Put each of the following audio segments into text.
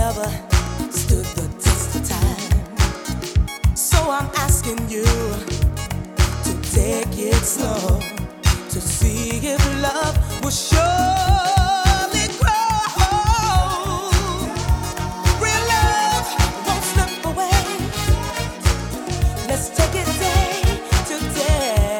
never stood the test of time. So I'm asking you to take it slow, to see if love will surely grow. Real love won't slip away. Let's take it day to day.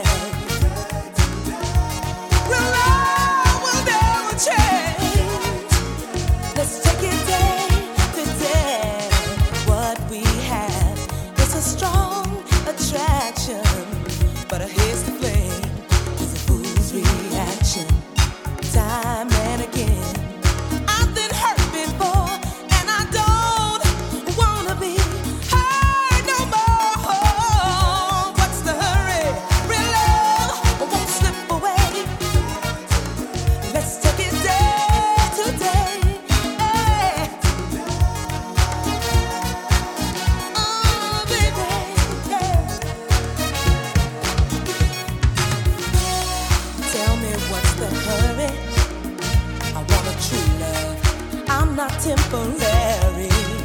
Real love will never change. Let's take it day to day. What we have is a strong attraction, but here's the flame is a fool's reaction. Time and again, I've been hurt before, and I don't wanna be hurt no more. What's the hurry? Real love won't slip away. Let's take it day to day. Hey. Oh, baby, yeah. Tell me what's the hurry? I want a true love. I'm not temporary.